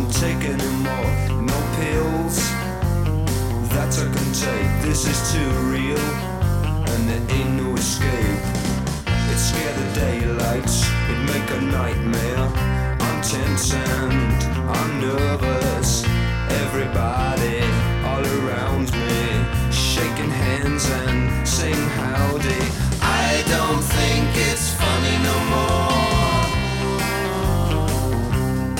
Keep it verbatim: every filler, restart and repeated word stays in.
take anymore. No pills that I can take. This is too real, and there ain't no escape. It scare the daylight, it make a nightmare. I'm tense and I'm nervous. Everybody all around me shaking hands and saying howdy.